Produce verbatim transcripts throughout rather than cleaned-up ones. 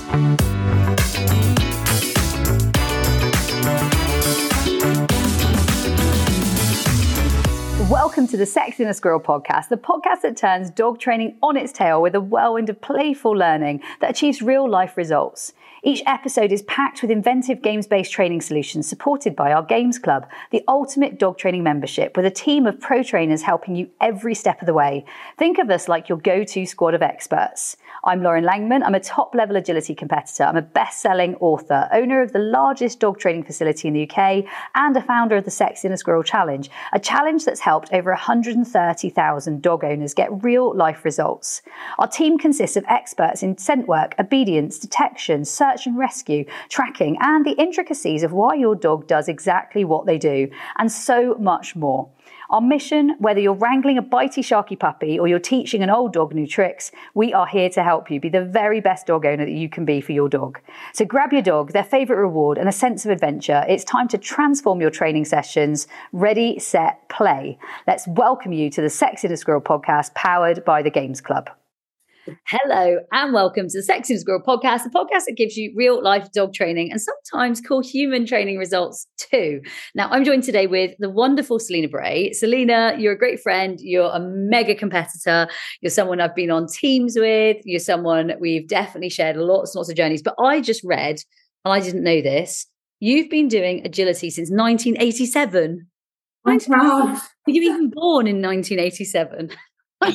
Welcome to the Sexy and a Squirrel podcast, the podcast that turns dog training on its tail with a whirlwind of playful learning that achieves real-life results. Each episode is packed with inventive games-based training solutions supported by our Games Club, the ultimate dog training membership with a team of pro trainers helping you every step of the way. Think of us like your go-to squad of experts. I'm Lauren Langman. I'm a top-level agility competitor. I'm a best-selling author, owner of the largest dog training facility in the U K, and a founder of the Sexy and a Squirrel Challenge, a challenge that's helped over one hundred thirty thousand dog owners get real-life results. Our team consists of experts in scent work, obedience, detection, search and rescue, tracking, and the intricacies of why your dog does exactly what they do, and so much more. Our mission, whether you're wrangling a bitey sharky puppy or you're teaching an old dog new tricks, we are here to help you be the very best dog owner that you can be for your dog. So grab your dog, their favourite reward, and a sense of adventure. It's time to transform your training sessions. Ready, set, play. Let's welcome you to the Sexy and a Squirrel podcast powered by the Games Club. Hello and welcome to the Sexy and a Squirrel podcast, the podcast that gives you real life dog training and sometimes cool human training results too. Now, I'm joined today with the wonderful Selena Bray. Selena, you're a great friend. You're a mega competitor. You're someone I've been on teams with. You're someone we've definitely shared lots and lots of journeys. But I just read, and I didn't know this, you've been doing agility since nineteen eighty-seven. I know. Were you even born in nineteen eighty-seven? I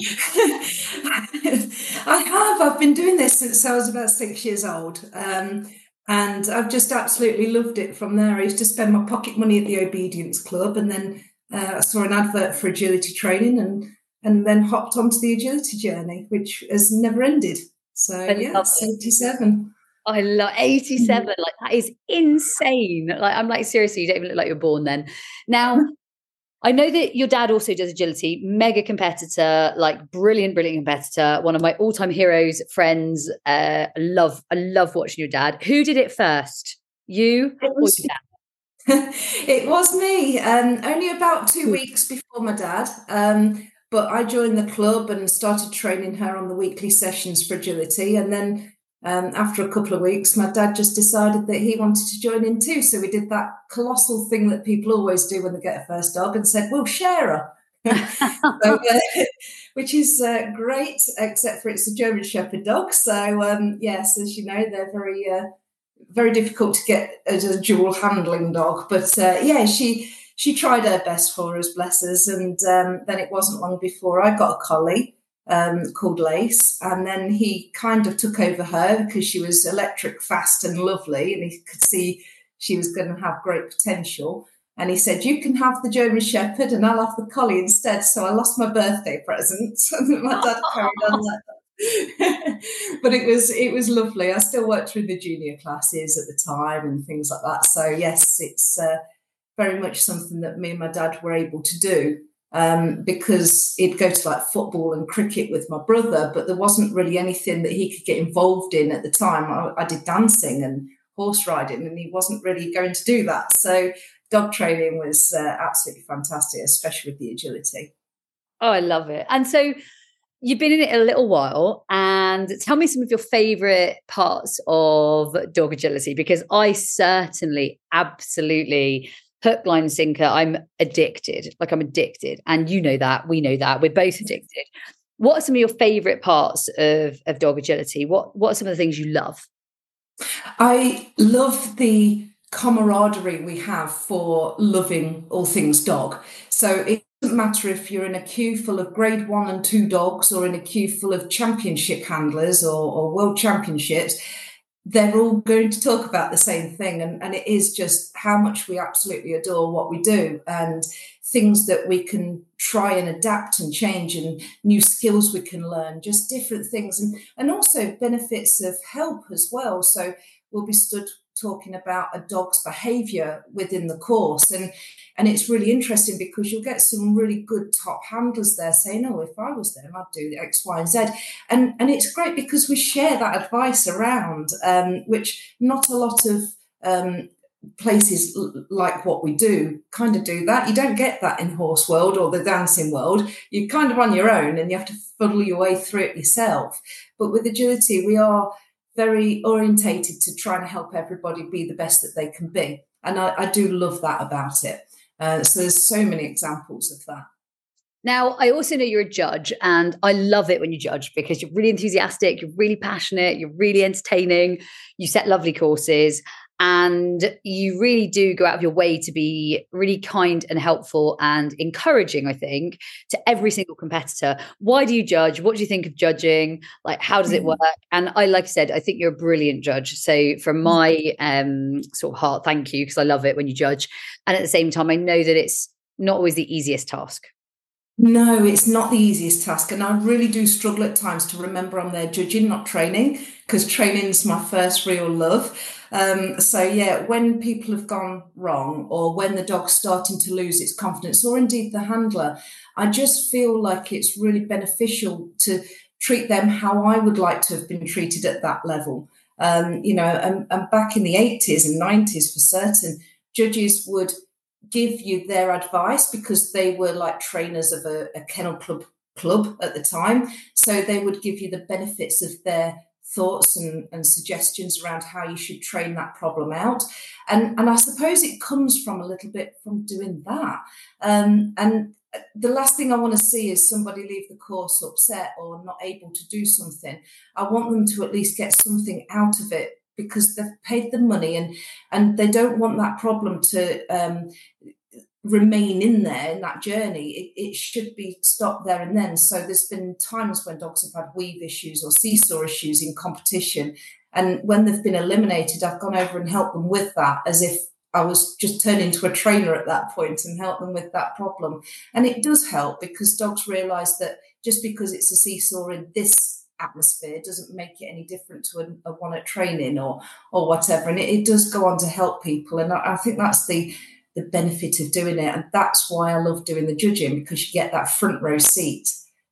have. I've been doing this since I was about six years old. Um, and I've just absolutely loved it from there. I used to spend my pocket money at the Obedience Club, and then uh, I saw an advert for agility training and, and then hopped onto the agility journey, which has never ended. So, I yeah, it's eighty-seven. I love eighty-seven. Mm-hmm. Like, that is insane. Like, I'm like, seriously, you don't even look like you're born then. Now, I know that your dad also does agility, mega competitor, like brilliant, brilliant competitor. One of my all-time heroes, friends. Uh, I love, I love watching your dad. Who did it first? You it was, or your dad? It was me. Um, only about two weeks before my dad. Um, but I joined the club and started training her on the weekly sessions for agility. And then Um, after a couple of weeks, my dad just decided that he wanted to join in too. So we did that colossal thing that people always do when they get a first dog and said, we'll share her, so, uh, which is uh, great, except for it's a German Shepherd dog. So, um, yes, as you know, they're very, uh, very difficult to get as a dual handling dog. But uh, yeah, she she tried her best for us, bless us. And um, then it wasn't long before I got a collie. Um, called Lace, and then he kind of took over her because she was electric fast and lovely, and he could see she was going to have great potential. And he said, you can have the German Shepherd and I'll have the collie instead. So I lost my birthday present and my dad carried on that. But it was it was lovely. I still worked through the junior classes at the time and things like that. So yes, it's uh, very much something that me and my dad were able to do. Um, because he'd go to like football and cricket with my brother, but there wasn't really anything that he could get involved in at the time. I, I did dancing and horse riding, and he wasn't really going to do that. So dog training was uh, absolutely fantastic, especially with the agility. Oh, I love it. And so you've been in it a little while, and tell me some of your favourite parts of dog agility, because I certainly, absolutely... hook, line, sinker. I'm addicted. Like I'm addicted. And you know that. We know that. We're both addicted. What are some of your favourite parts of, of dog agility? What, what are some of the things you love? I love the camaraderie we have for loving all things dog. So it doesn't matter if you're in a queue full of grade one and two dogs or in a queue full of championship handlers or, or world championships. They're all going to talk about the same thing. And, and it is just how much we absolutely adore what we do and things that we can try and adapt and change and new skills we can learn, just different things. And, and also benefits of help as well. So we'll be stood talking about a dog's behaviour within the course. And, and it's really interesting because you'll get some really good top handlers there saying, oh, if I was them, I'd do X, Y, and Z. And, and it's great because we share that advice around, um, which not a lot of um, places l- like what we do kind of do that. You don't get that in horse world or the dancing world. You're kind of on your own and you have to fuddle your way through it yourself. But with agility, we are very orientated to trying to help everybody be the best that they can be. And I, I do love that about it. Uh, so there's so many examples of that. Now, I also know you're a judge, and I love it when you judge because you're really enthusiastic, you're really passionate, you're really entertaining, you set lovely courses, and you really do go out of your way to be really kind and helpful and encouraging, I think, to every single competitor. Why do you judge? What do you think of judging? Like, how does it work? And I, like I said, I think you're a brilliant judge. So from my um, sort of heart, thank you, because I love it when you judge. And at the same time, I know that it's not always the easiest task. No, it's not the easiest task. And I really do struggle at times to remember I'm there judging, not training, because training is my first real love. Um, so, yeah, when people have gone wrong or when the dog's starting to lose its confidence, or indeed the handler, I just feel like it's really beneficial to treat them how I would like to have been treated at that level. Um, you know, and, and back in the eighties and nineties for certain, judges would give you their advice because they were like trainers of a, a kennel club club at the time. So they would give you the benefits of their thoughts and, and suggestions around how you should train that problem out. And, and I suppose it comes from a little bit from doing that. Um, and the last thing I want to see is somebody leave the course upset or not able to do something. I want them to at least get something out of it, because they've paid the money and and they don't want that problem to um, remain in there in that journey. It, it should be stopped there and then. So there's been times when dogs have had weave issues or seesaw issues in competition. And when they've been eliminated, I've gone over and helped them with that as if I was just turned into a trainer at that point and helped them with that problem. And it does help because dogs realise that just because it's a seesaw in this atmosphere doesn't make it any different to a, a one at training or or whatever, and it, it does go on to help people. And I, I think that's the the benefit of doing it, and that's why I love doing the judging, because you get that front row seat.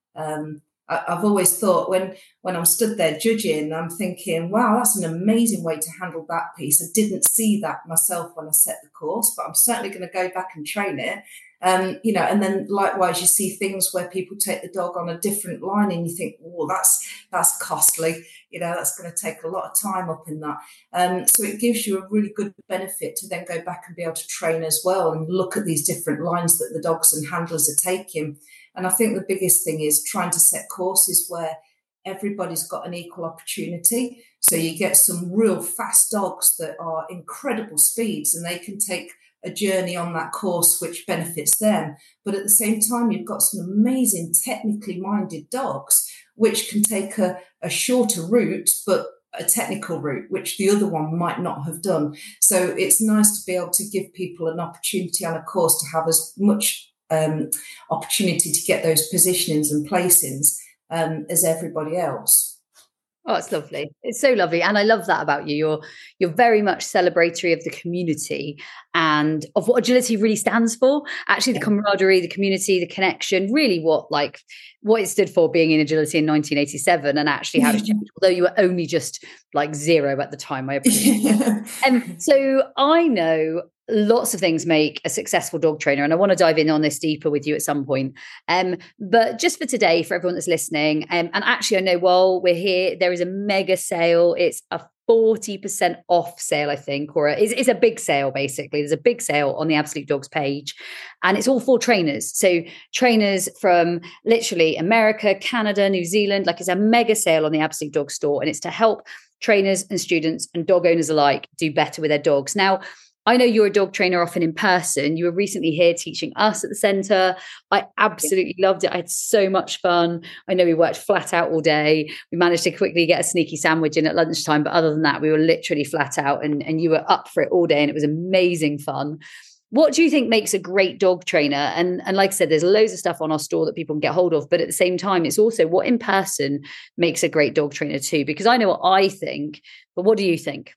um I, I've always thought when when I'm stood there judging, I'm thinking, wow, that's an amazing way to handle that piece. I didn't see that myself when I set the course, but I'm certainly going to go back and train it. Um, you know, and then likewise, you see things where people take the dog on a different line and you think, oh, that's that's costly. You know, that's going to take a lot of time up in that. Um, so it gives you a really good benefit to then go back and be able to train as well and look at these different lines that the dogs and handlers are taking. And I think the biggest thing is trying to set courses where everybody's got an equal opportunity. So you get some real fast dogs that are incredible speeds and they can take a journey on that course which benefits them. But at the same time, you've got some amazing technically minded dogs which can take a, a shorter route, but a technical route, which the other one might not have done. So it's nice to be able to give people an opportunity on a course to have as much um, opportunity to get those positionings and placings um, as everybody else. Oh, it's lovely. It's so lovely. And I love that about you. You're you're very much celebratory of the community and of what agility really stands for. Actually, the camaraderie, the community, the connection, really what like what it stood for being in agility in nineteen eighty-seven, and actually how it's changed, although you were only just like zero at the time, I appreciate. And um, so I know lots of things make a successful dog trainer, and I want to dive in on this deeper with you at some point. Um, but just for today, for everyone that's listening, um, and actually I know while we're here, there is a mega sale. It's a forty percent off sale, I think, or a, it's, it's a big sale, basically. There's a big sale on the Absolute Dogs page, and it's all for trainers. So trainers from literally America, Canada, New Zealand, like it's a mega sale on the Absolute Dog store, and it's to help trainers and students and dog owners alike do better with their dogs. Now, I know you're a dog trainer often in person. You were recently here teaching us at the centre. I absolutely loved it. I had so much fun. I know we worked flat out all day. We managed to quickly get a sneaky sandwich in at lunchtime. But other than that, we were literally flat out and, and you were up for it all day. And it was amazing fun. What do you think makes a great dog trainer? And, and like I said, there's loads of stuff on our store that people can get hold of. But at the same time, it's also what in person makes a great dog trainer too. Because I know what I think. But what do you think?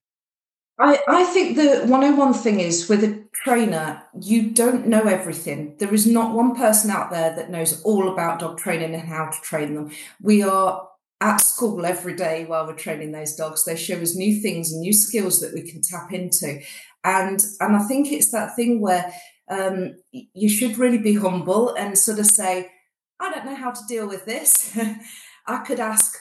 I, I think the one oh one thing is with a trainer, you don't know everything. There is not one person out there that knows all about dog training and how to train them. We are at school every day while we're training those dogs. They show us new things and new skills that we can tap into. And, and I think it's that thing where um, you should really be humble and sort of say, I don't know how to deal with this. I could ask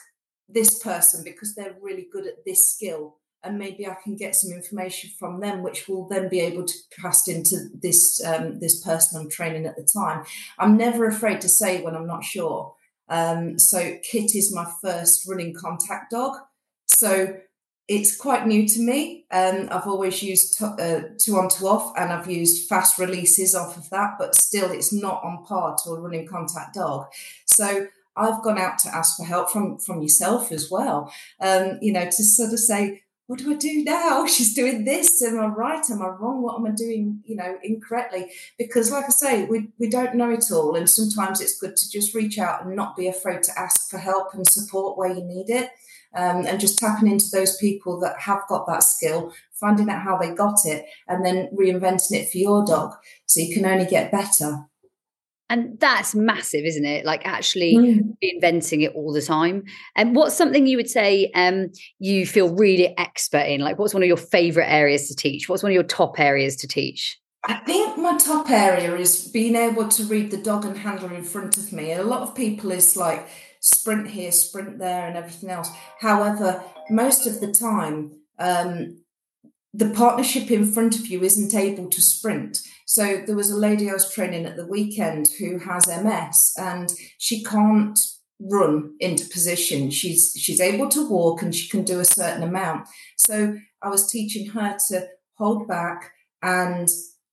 this person because they're really good at this skill, and maybe I can get some information from them, which will then be able to pass into this um, this person I'm training at the time. I'm never afraid to say when I'm not sure. Um, so Kit is my first running contact dog. So it's quite new to me. Um, I've always used to, uh, two on, two off, and I've used fast releases off of that, but still it's not on par to a running contact dog. So I've gone out to ask for help from, from yourself as well, um, you know, to sort of say, what do I do now? She's doing this. Am I right? Am I wrong? What am I doing, you know, incorrectly? Because like I say, we, we don't know it all. And sometimes it's good to just reach out and not be afraid to ask for help and support where you need it. Um, and just tapping into those people that have got that skill, finding out how they got it, and then reinventing it for your dog so you can only get better. And that's massive, isn't it? Like actually mm. reinventing it all the time. And what's something you would say um, you feel really expert in? Like what's one of your favourite areas to teach? What's one of your top areas to teach? I think my top area is being able to read the dog and handler in front of me. And a lot of people is like sprint here, sprint there and everything else. However, most of the time, um, the partnership in front of you isn't able to sprint. So there was a lady I was training at the weekend who has M S, and she can't run into position. She's she's able to walk and she can do a certain amount. So I was teaching her to hold back and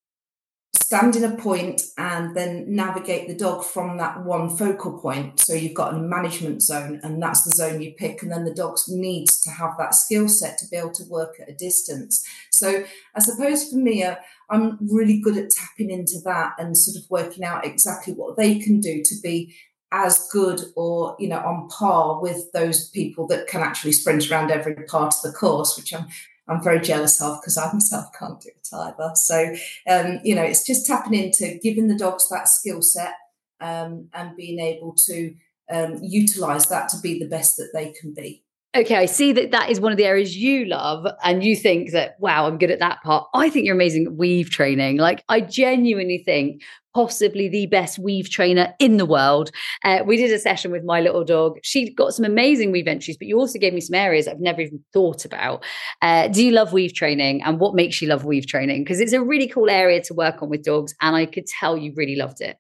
stand in a point and then navigate the dog from that one focal point. So you've got a management zone, and that's the zone you pick. And then the dog needs to have that skill set to be able to work at a distance. So I suppose for me, uh, I'm really good at tapping into that and sort of working out exactly what they can do to be as good or, you know, on par with those people that can actually sprint around every part of the course, which I'm I'm very jealous of because I myself can't do it either. So, um, you know, it's just tapping into giving the dogs that skill set um, and being able to um, utilise that to be the best that they can be. Okay, I see that that is one of the areas you love, and you think that, wow, I'm good at that part. I think you're amazing at weave training. Like, I genuinely think possibly the best weave trainer in the world. Uh, we did a session with my little dog. She got some amazing weave entries, but you also gave me some areas I've never even thought about. Uh, do you love weave training, and what makes you love weave training? Because it's a really cool area to work on with dogs, and I could tell you really loved it.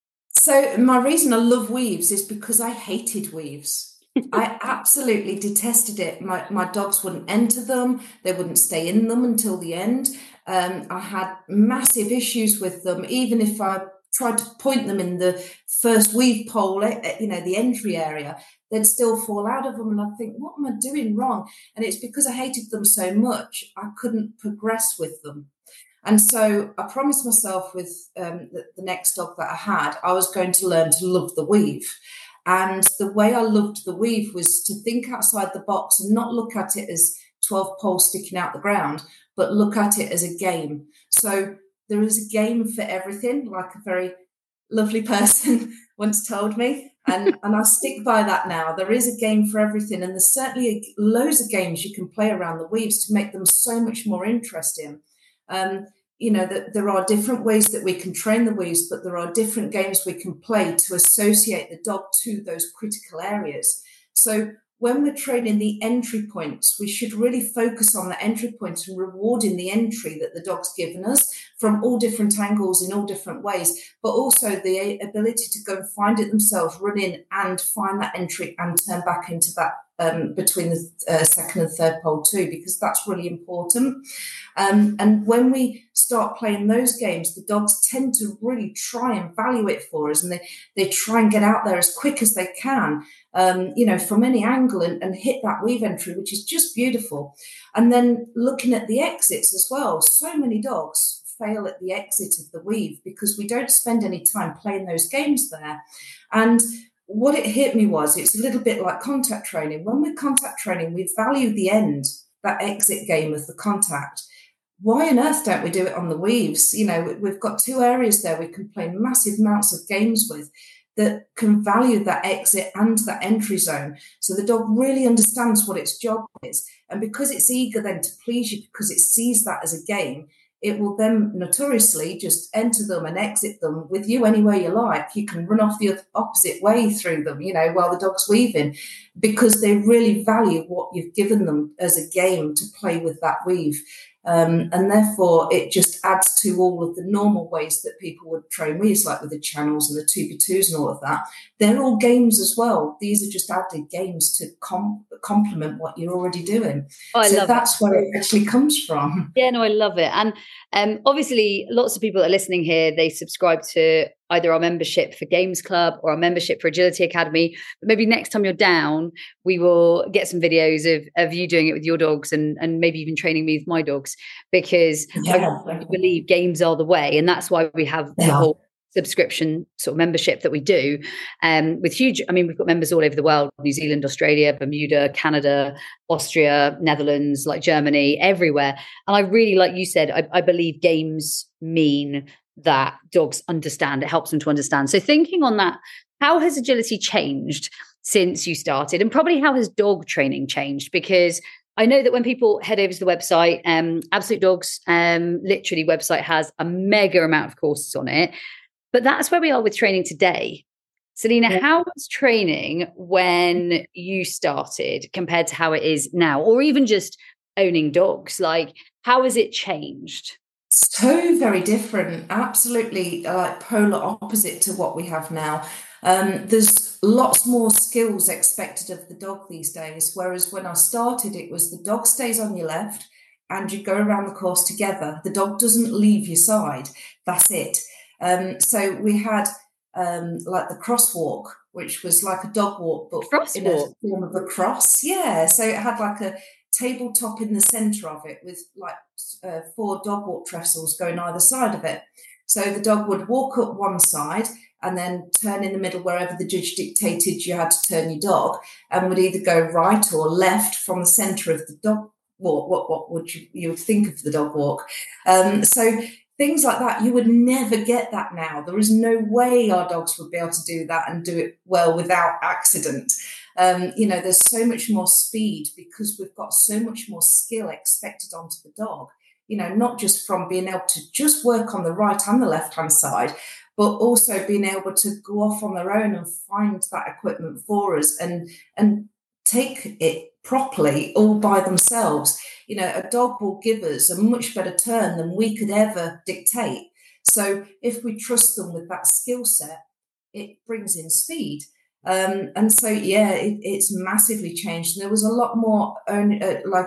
So my reason I love weaves is because I hated weaves. I absolutely detested it. My my dogs wouldn't enter them. They wouldn't stay in them until the end. Um, I had massive issues with them. Even if I tried to point them in the first weave pole, you know, the entry area, they'd still fall out of them. And I think, what am I doing wrong? And it's because I hated them so much, I couldn't progress with them. And so I promised myself with um, the, the next dog that I had, I was going to learn to love the weave. And the way I loved the weave was to think outside the box and not look at it as twelve poles sticking out the ground, but look at it as a game. So there is a game for everything, like a very lovely person once told me. And, and I stick by that now. There is a game for everything. And there's certainly loads of games you can play around the weaves to make them so much more interesting. Um, you know, that there are different ways that we can train the weaves, but there are different games we can play to associate the dog to those critical areas. So when we're training the entry points, we should really focus on the entry points and rewarding the entry that the dog's given us from all different angles in all different ways, but also the ability to go and find it themselves, run in and find that entry and turn back into that Um, between the uh, second and third pole too, because that's really important. Um, and when we start playing those games, the dogs tend to really try and value it for us, and they, they try and get out there as quick as they can, um, you know, from any angle and, and hit that weave entry, which is just beautiful. And then looking at the exits as well, so many dogs fail at the exit of the weave because we don't spend any time playing those games there. And what it hit me was, it's a little bit like contact training. When we're contact training, we value the end, that exit game of the contact. Why on earth don't we do it on the weaves? You know, we've got two areas there we can play massive amounts of games with that can value that exit and that entry zone. So the dog really understands what its job is. And because it's eager then to please you, because it sees that as a game, it will then notoriously just enter them and exit them with you anywhere you like. You can run off the opposite way through them, you know, while the dog's weaving, because they really value what you've given them as a game to play with that weave. Um, and therefore, it just adds to all of the normal ways that people would train weaves, like with the channels and the two by twos and all of that. They're all games as well. These are just added games to com- complement what you're already doing. Oh, I so love that's it. where it actually comes from. Yeah, no, I love it. And um, obviously, lots of people that are listening here, they subscribe to either our membership for Games Club or our membership for Agility Academy. But maybe next time you're down, we will get some videos of, of you doing it with your dogs, and, and maybe even training me with my dogs, because Yeah. I believe games are the way. And that's why we have the Yeah. whole subscription sort of membership that we do, um, with huge, I mean, we've got members all over the world: New Zealand, Australia, Bermuda, Canada, Austria, Netherlands, like Germany, everywhere. And I really, like you said, I, I believe games mean that dogs understand. It helps them to understand. So thinking on that, how has agility changed since you started? And probably how has dog training changed? Because I know that when people head over to the website, um, Absolute Dogs, um, literally website has a mega amount of courses on it. But that's where we are with training today. Selena, yeah. How was training when you started compared to how it is now, or even just owning dogs? Like, how has it changed? So very different. Absolutely, like polar opposite to what we have now. Um, there's lots more skills expected of the dog these days, whereas when I started, it was the dog stays on your left and you go around the course together. The dog doesn't leave your side. That's it. Um, so we had um, like the crosswalk, which was like a dog walk, but crosswalk. In a form of a cross. Yeah. So it had like a tabletop in the centre of it with like uh, four dog walk trestles going either side of it. So the dog would walk up one side and then turn in the middle wherever the judge dictated you had to turn your dog, and would either go right or left from the centre of the dog walk. What what would you you would think of the dog walk? Um, so things like that, you would never get that now. There is no way our dogs would be able to do that and do it well without accident. Um, you know, there's so much more speed because we've got so much more skill expected onto the dog, you know, not just from being able to just work on the right and the left-hand side, but also being able to go off on their own and find that equipment for us and, and take it properly all by themselves. You know, a dog will give us a much better turn than we could ever dictate. So if we trust them with that skill set, it brings in speed. Um, and so, yeah, it, it's massively changed. And there was a lot more own, uh, like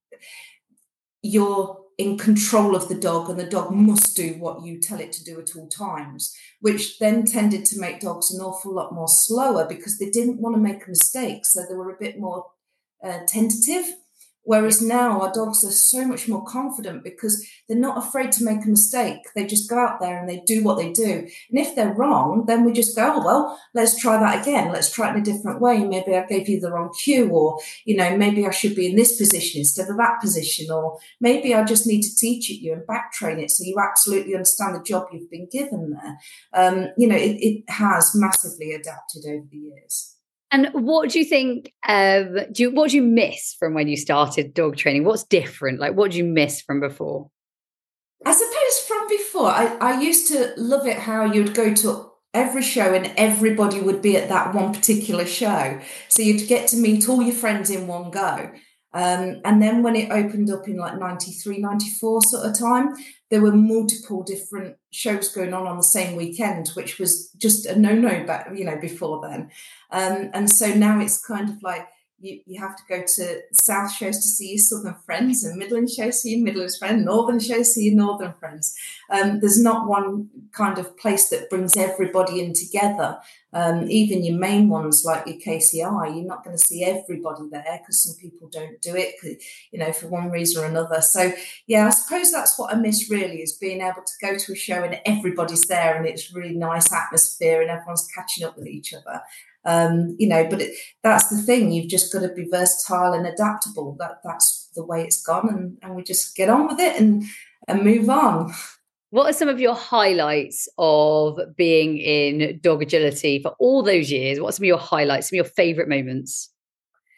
you're in control of the dog and the dog must do what you tell it to do at all times, which then tended to make dogs an awful lot more slower because they didn't want to make a mistake. So they were a bit more uh, tentative. Whereas now our dogs are so much more confident because they're not afraid to make a mistake. They just go out there and they do what they do. And if they're wrong, then we just go, oh, well, let's try that again. Let's try it in a different way. Maybe I gave you the wrong cue, or, you know, maybe I should be in this position instead of that position, or maybe I just need to teach it you and back train it so you absolutely understand the job you've been given there. Um, you know, it, it has massively adapted over the years. And what do you think, um, do you, what do you miss from when you started dog training? What's different? Like, what do you miss from before? I suppose from before, I, I used to love it how you'd go to every show and everybody would be at that one particular show. So you'd get to meet all your friends in one go. Um, and then when it opened up in like ninety-three, ninety-four sort of time, there were multiple different shows going on on the same weekend, which was just a no-no back, you know, before then. Um, and so now it's kind of like you, you have to go to South shows to see your Southern friends, and Midland shows to see your Midland friends, Northern shows to see your Northern friends. Um, there's not one kind of place that brings everybody in together. Um, even your main ones like your K C I, you're not going to see everybody there because some people don't do it, you know, for one reason or another. So, yeah, I suppose that's what I miss really, is being able to go to a show and everybody's there and it's really nice atmosphere and everyone's catching up with each other. Um, you know, but it, that's the thing. You've just got to be versatile and adaptable. That that's the way it's gone, and, and we just get on with it and and move on. What are some of your highlights of being in dog agility for all those years? What are some of your highlights, some of your favourite moments?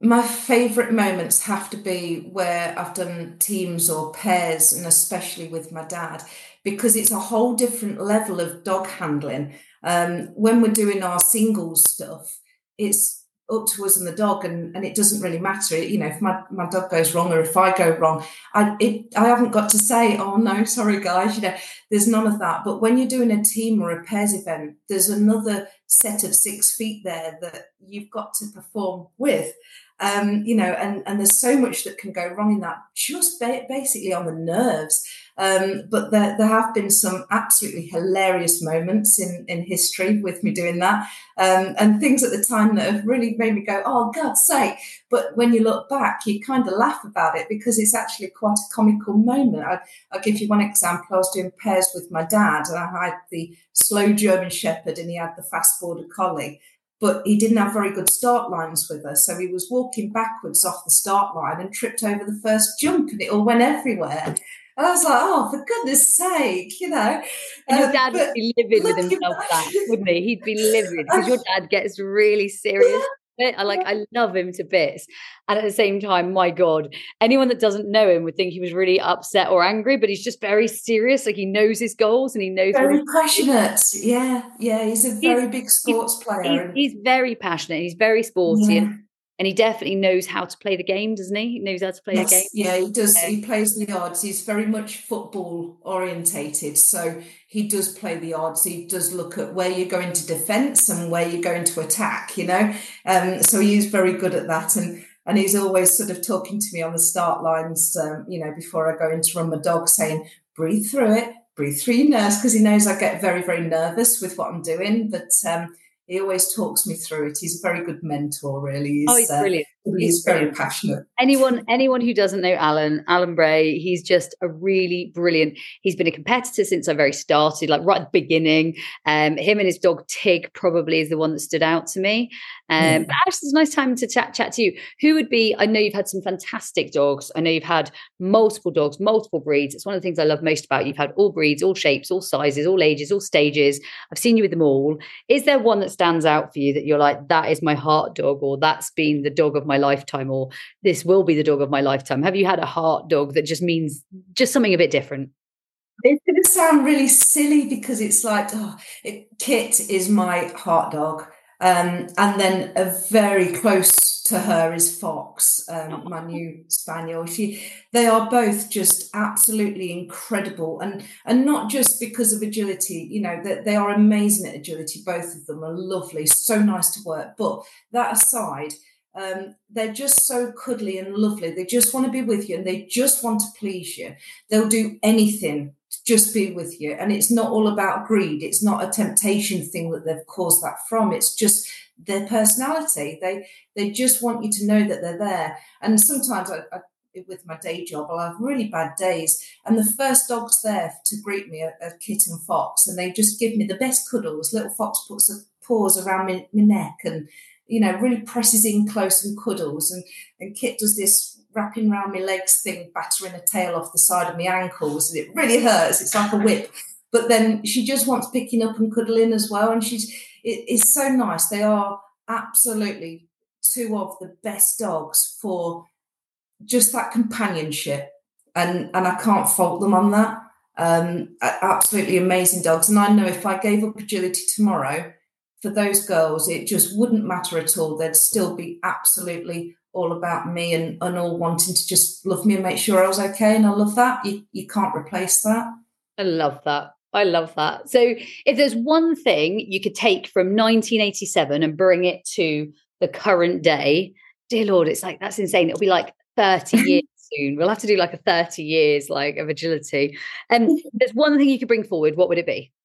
My favourite moments have to be where I've done teams or pairs, and especially with my dad, because it's a whole different level of dog handling. Um, when we're doing our singles stuff, it's up to us and the dog, and, and it doesn't really matter. You know, if my, my dog goes wrong or if I go wrong, I it I haven't got to say, oh no, sorry guys, you know, there's none of that. But when you're doing a team or a pairs event, there's another set of six feet there that you've got to perform with. Um, you know, and, and there's so much that can go wrong in that, just ba- basically on the nerves. Um, but there, there have been some absolutely hilarious moments in, in history with me doing that, um, and things at the time that have really made me go, oh, God's sake. But when you look back, you kind of laugh about it because it's actually quite a comical moment. I, I'll give you one example. I was doing pairs with my dad, and I had the slow German Shepherd and he had the fast Border Collie. But he didn't have very good start lines with us. So he was walking backwards off the start line and tripped over the first jump, and it all went everywhere. And I was like, oh, for goodness sake, you know. And your dad um, would be livid with himself back, wouldn't he? He'd be livid because your dad gets really serious. I like, I love him to bits. And at the same time, my God, anyone that doesn't know him would think he was really upset or angry, but he's just very serious. Like he knows his goals and he knows. Very passionate. Yeah. Yeah. He's a very he's, big sports he's, player. He's, he's very passionate. He's very sporty. Yeah. And, and he definitely knows how to play the game, doesn't he? He knows how to play yes, the game. Yeah, he does. Um, he plays the odds. He's very much football orientated. So he does play the odds. He does look at where you're going to defence and where you're going to attack, you know. Um, so he is very good at that. And and he's always sort of talking to me on the start lines, um, you know, before I go in to run my dog, saying, breathe through it, breathe through your nerves, because he knows I get very, very nervous with what I'm doing. But um, he always talks me through it. He's a very good mentor, really. He's, oh, he's brilliant. Uh, he's, he's very brilliant. passionate. Anyone, anyone who doesn't know Alan, Alan Bray, he's just a really brilliant. He's been a competitor since I very started, like right at the beginning. Um, him and his dog Tig probably is the one that stood out to me. Um, yeah. But actually, it's a nice time to chat chat to you. Who would be? I know you've had some fantastic dogs. I know you've had multiple dogs, multiple breeds. It's one of the things I love most about you. You've had all breeds, all shapes, all sizes, all ages, all stages. I've seen you with them all. Is there one that stands out for you that you're like, that is my heart dog, or that's been the dog of my lifetime, or this will be the dog of my lifetime? Have you had a heart dog that just means just something a bit different? It's going to sound really silly because it's like, oh, it, Kit is my heart dog. Um, and then a very close to her is Fox, um, my new spaniel. She, they are both just absolutely incredible, and and not just because of agility. You know, that they, they are amazing at agility. Both of them are lovely, so nice to work. But that aside, um, they're just so cuddly and lovely. They just want to be with you, and they just want to please you. They'll do anything to just be with you. And it's not all about greed. It's not a temptation thing that they've caused that from. It's just their personality. They they just want you to know that they're there. And sometimes I, I with my day job, I'll have really bad days, and the first dogs there to greet me are, are Kit and Fox, and they just give me the best cuddles. Little Fox puts her paws around my, my neck and, you know, really presses in close and cuddles, and, and Kit does this wrapping around my legs thing, battering a tail off the side of my ankles, and it really hurts. It's like a whip. But then she just wants picking up and cuddling as well, and she's it, it's so nice. They are absolutely two of the best dogs for just that companionship, and and I can't fault them on that. Um, absolutely amazing dogs, and I know if I gave up agility tomorrow, for those girls, it just wouldn't matter at all. They'd still be absolutely all about me, and, and all wanting to just love me and make sure I was okay. And I love that. You you can't replace that. I love that. I love that. So if there's one thing you could take from nineteen eighty-seven and bring it to the current day, dear Lord, it's like, that's insane. It'll be like thirty years soon. We'll have to do like a thirty years like of agility. And um, there's one thing you could bring forward. What would it be?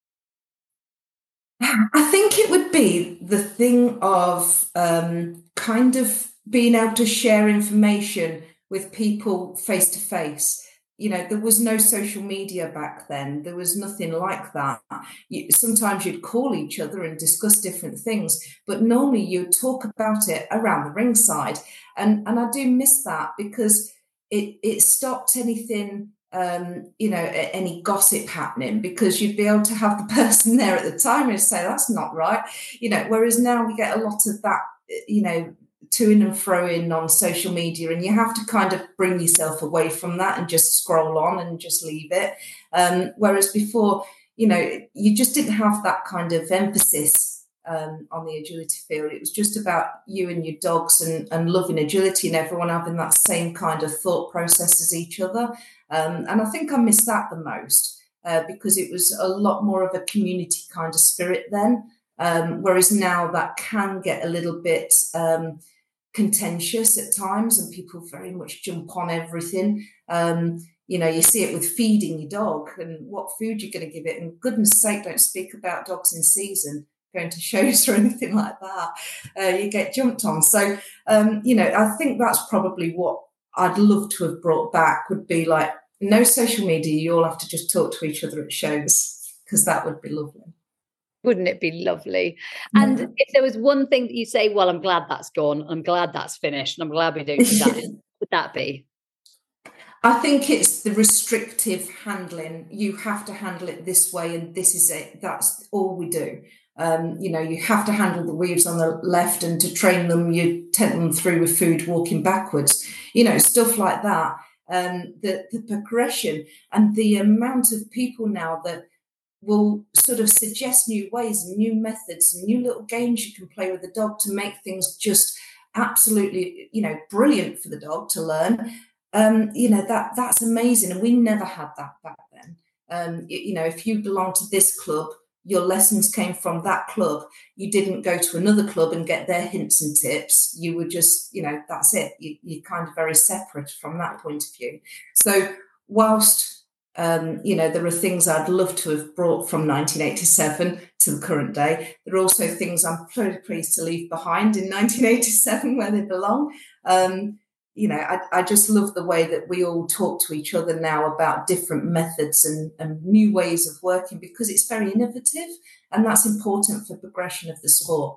I think it would be the thing of um, kind of being able to share information with people face to face. You know, there was no social media back then. There was nothing like that. You, sometimes you'd call each other and discuss different things, but normally you'd talk about it around the ringside. And, and I do miss that because it, it stopped anything, um, you know, any gossip happening, because you'd be able to have the person there at the time and say, that's not right. You know, whereas now we get a lot of that, you know, to-ing and fro-ing on social media, and you have to kind of bring yourself away from that and just scroll on and just leave it. Um, whereas before, you know, you just didn't have that kind of emphasis um, on the agility field. It was just about you and your dogs and, and loving agility and everyone having that same kind of thought process as each other. Um, and I think I miss that the most. Uh, because it was a lot more of a community kind of spirit then, um, whereas now that can get a little bit um, contentious at times, and people very much jump on everything. Um, you know, you see it with feeding your dog and what food you're going to give it, and goodness sake, don't speak about dogs in season going to shows or anything like that. Uh, you get jumped on. So, um, you know, I think that's probably what I'd love to have brought back, would be like, no social media, you all have to just talk to each other at shows, because that would be lovely. Wouldn't it be lovely? And mm-hmm. if there was one thing that you say, well, I'm glad that's gone, I'm glad that's finished, and I'm glad we don't do that, would that be? I think it's the restrictive handling. You have to handle it this way, and this is it. That's all we do. Um, you know, you have to handle the weaves on the left, and to train them, you take them through with food walking backwards. You know, stuff like that. Um, the, the progression and the amount of people now that will sort of suggest new ways and new methods and new little games you can play with the dog to make things just absolutely, you know, brilliant for the dog to learn. Um, you know, that that's amazing. And we never had that back then. Um, you, you know, if you belong to this club, your lessons came from that club. You didn't go to another club and get their hints and tips. You were just, you know, that's it. You, you're kind of very separate from that point of view. So whilst, um, you know, there are things I'd love to have brought from nineteen eighty-seven to the current day, there are also things I'm pretty pleased to leave behind in nineteen eighty-seven where they belong. Um, you know, I, I just love the way that we all talk to each other now about different methods and, and new ways of working, because it's very innovative, and that's important for progression of the sport.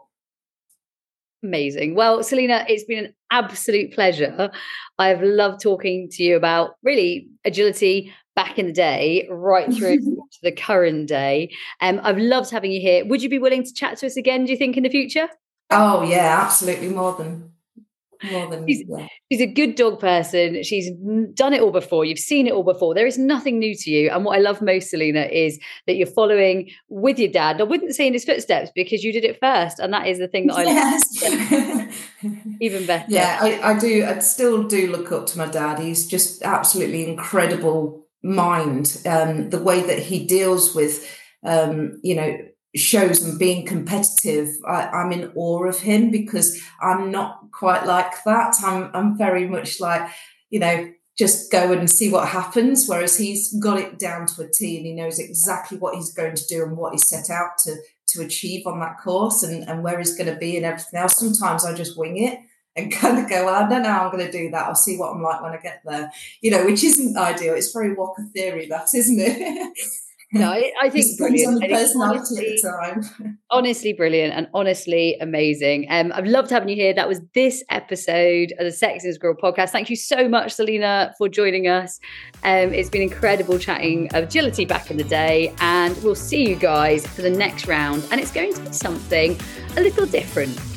Amazing. Well, Selena, it's been an absolute pleasure. I've loved talking to you about really agility back in the day, right through to the current day. Um, I've loved having you here. Would you be willing to chat to us again, do you think, in the future? Oh, yeah, absolutely. More than More than, she's, yeah. she's a good dog person. She's done it all before. You've seen it all before. There is nothing new to you. And what I love most, Selena, is that you're following with your dad. I wouldn't say in his footsteps, because you did it first. And that is the thing that I yes. love. Even better. Yeah, I, I do. I still do look up to my dad. He's just absolutely incredible mind. Um, the way that he deals with, um, you know, shows and being competitive, I, I'm in awe of him, because I'm not quite like that. I'm I'm very much like, you know, just go and see what happens, whereas he's got it down to a T, and he knows exactly what he's going to do and what he's set out to to achieve on that course, and, and where he's going to be and everything else. Sometimes I just wing it and kind of go, well, I don't know how I'm going to do that. I'll see what I'm like when I get there, you know, which isn't ideal. It's very Walker theory, that, isn't it? No, I, I think brilliant. On the personality honestly, at the time. honestly brilliant and honestly amazing. Um, I've loved having you here. That was this episode of the Sexiness Girl podcast. Thank you so much, Selena, for joining us. Um, it's been incredible chatting agility back in the day, and we'll see you guys for the next round. And it's going to be something a little different.